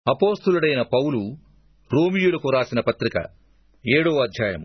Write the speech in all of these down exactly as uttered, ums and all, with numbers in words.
అపోస్తలుడైన పౌలు రోమీయులకు రాసిన పత్రిక ఏడో అధ్యాయం.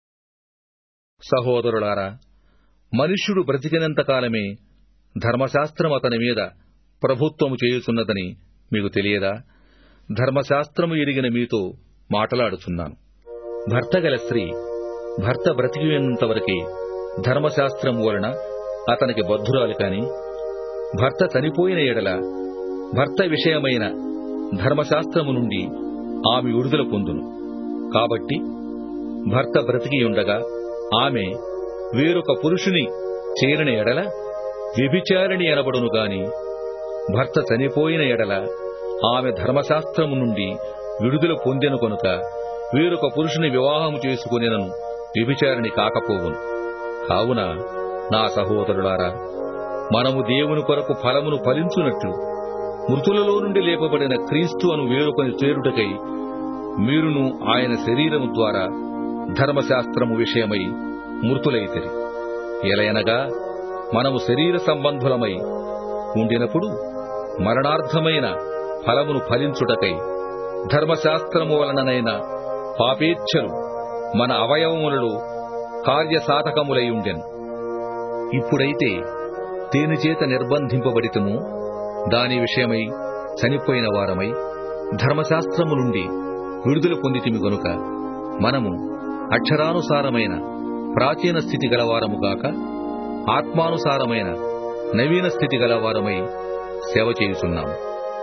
సహోదరులారా, మనుష్యుడు బ్రతికినంత కాలమే ధర్మశాస్త్రం అతని మీద ప్రభుత్వము చేయుచున్నదని మీకు తెలియదా? ధర్మశాస్త్రము ఎరిగిన మీతో మాటలాడుచున్నాను. భర్త గల స్త్రీ భర్త బ్రతికినంతవరకే ధర్మశాస్త్రము వలన అతనికి బద్ధురాలు కాని, భర్త చనిపోయిన ఎడల భర్త విషయమైన ధర్మశాస్త్రము నుండి ఆమె విడుదల పొందును. కాబట్టి భర్త బ్రతికియుండగా ఆమె వేరొక పురుషుని చేరిన ఎడల వ్యభిచారిణి అనబడును గాని, భర్త చనిపోయిన ఎడల ఆమె ధర్మశాస్త్రము నుండి విడుదల పొందెను కనుక వేరొక పురుషుని వివాహము చేసుకొనినను వ్యభిచారిణి కాకపోవును. కావున నా సహోదరులారా, మనము దేవుని కొరకు ఫలమును ఫలించునట్లు మృతులలో నుండి లేపబడిన క్రీస్తు అను వేరొకని చేరుటకై మీరును ఆయన శరీరము ద్వారా ధర్మశాస్త్రము విషయమై మృతులైతిరి. ఎలయనగా మనము శరీర సంబంధులమై ఉండినప్పుడు మరణార్థమైన ఫలమును ఫలించుటకై ధర్మశాస్త్రము వలననైన పాపేచ్ఛలు మన అవయవములలో కార్యసాధకములై ఉండెను. ఇప్పుడైతే దేనిచేత నిర్బంధింపబడితమో దాని విషయమై చనిపోయిన వారమై ధర్మశాస్త్రము నుండి విడుదల పొందితిమి గనుక మనము అక్షరానుసారమైన ప్రాచీన స్థితి గలవారము గాక ఆత్మానుసారమైన నవీన స్థితి గలవారమై సేవ చేయుచున్నాము.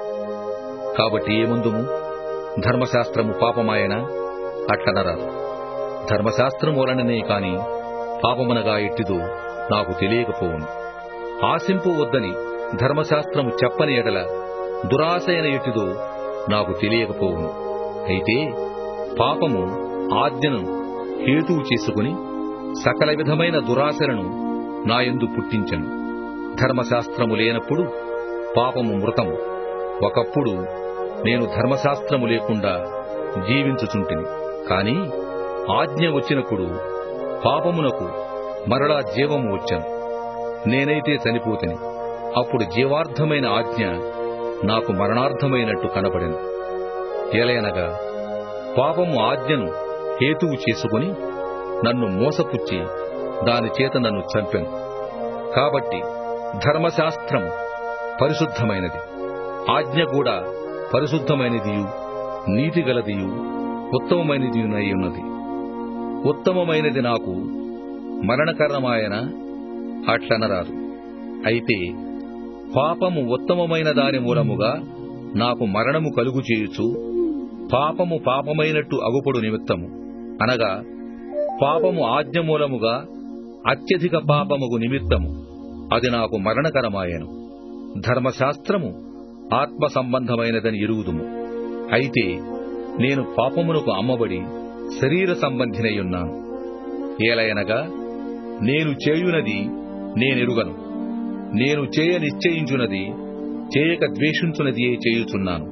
కాబట్టి ఏమందుము? ధర్మశాస్త్రము పాపమాయనా? అట్లనరాదు. ధర్మశాస్త్రము వలననే కాని పాపమునగా ఎట్టిదో నాకు తెలియకపోవును. ఆశింపు వద్దని ధర్మశాస్త్రము చెప్పని ఎడల దురాశయన ఎట్టిదో నాకు తెలియకపోవును. అయితే పాపము ఆజ్ఞను హేతువు చేసుకుని సకల విధమైన దురాశలను నాయందు పుట్టించెను. ధర్మశాస్త్రము లేనప్పుడు పాపము మృతము. ఒకప్పుడు నేను ధర్మశాస్త్రము లేకుండా జీవించుచుంటిని. కాని ఆజ్ఞ వచ్చినప్పుడు పాపమునకు మరలా జీవము వచ్చెను. నేనైతే చనిపోతిని. అప్పుడు జీవార్థమైన ఆజ్ఞ నాకు మరణార్థమైనట్టు కనబడెను. ఏలయనగా పాపము ఆజ్ఞను హేతువు చేసుకుని నన్ను మోసపుచ్చి దానిచేత నన్ను చంపెను. కాబట్టి ధర్మశాస్త్రము పరిశుద్ధమైనది, ఆజ్ఞ కూడా పరిశుద్ధమైనదియు నీతిగలదియు ఉత్తమమైనదియునై ఉన్నది. ఉత్తమమైనది నాకు మరణకరమాయన? అట్లనరాదు. అయితే పాపము ఉత్తమమైన దాని మూలముగా నాకు మరణము కలుగు చేయుచు పాపము పాపమైనట్టు అగుపడు నిమిత్తము, అనగా పాపము ఆజ్ఞ మూలముగా అత్యధిక పాపముగు నిమిత్తము అది నాకు మరణకరమాయెను. ధర్మశాస్త్రము ఆత్మ సంబంధమైనదని ఎరుగుదుము. అయితే నేను పాపమునకు అమ్మబడి శరీర సంబంధినయున్నాను. ఏలయనగా నేను చేయునది నేనెరుగను, నేను చేయ నిశ్చయించున్నది చేయక ద్వేషించున్నదియే చేయుచున్నాను.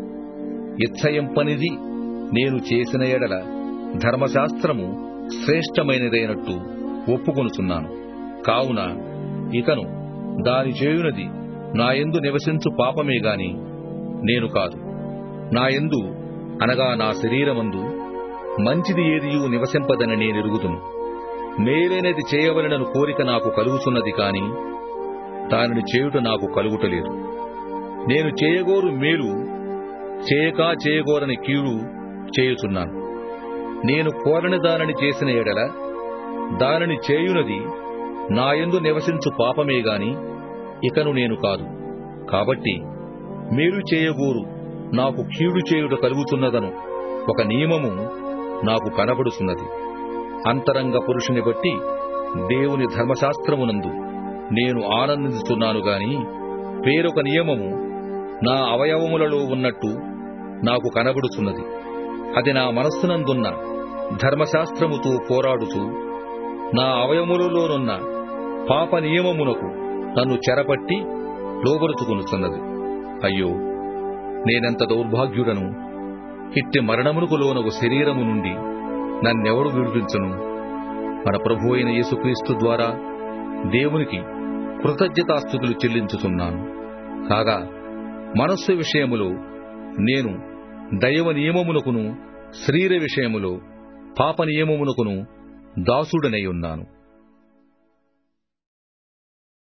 ఇచ్చయింపనిది నేను చేసిన ఎడల ధర్మశాస్త్రము శ్రేష్టమైనదైనట్టు ఒప్పుకొనుచున్నాను. కావున ఇకను దాని చేయునది నాయందు నివసించు పాపమే గాని నేను కాదు. నాయందు అనగా నా శరీరమందు మంచిది ఏదియూ నివసింపదని నేనెరుగుదును. మేలైనది చేయవలనను కోరిక నాకు కలుగుచున్నది కాని దానిని చేయుట నాకు కలుగుటలేదు. నేను చేయగోరు మేలు చేయక చేయగోరని కీడు చేయుచున్నాను. నేను కోరని దానిని చేసిన ఎడల దానిని చేయునది నాయందు నివసించు పాపమే గాని ఇకను నేను కాదు. కాబట్టి మేలు చేయగోరు నాకు కీడు చేయుట కలుగుచున్నదను ఒక నియమము నాకు కనబడుచున్నది. అంతరంగ పురుషుని బట్టి దేవుని ధర్మశాస్త్రమునందు నేను ఆనందిస్తున్నాను గాని వేరొక నియమము నా అవయవములలో ఉన్నట్టు నాకు కనబడుచున్నది. అది నా మనస్సునందున్న ధర్మశాస్త్రముతో పోరాడుచు నా అవయవములలోనున్న పాప నియమమునకు నన్ను చెరపట్టి లోబరుచుకొనుచున్నది. అయ్యో, నేనెంత దౌర్భాగ్యుడను! ఇట్టి మరణమునకు లోనగు శరీరము నుండి నన్నెవడు విడిపించును? మన ప్రభువు అయిన యేసుక్రీస్తు ద్వారా దేవునికి కృతజ్ఞతాస్తుతులు చెల్లించుచున్నాను. కాగా మనస్సు విషయములో నేను దైవ నియమమునకును శరీర విషయములో పాప నియమమునకును దాసుడనై ఉన్నాను.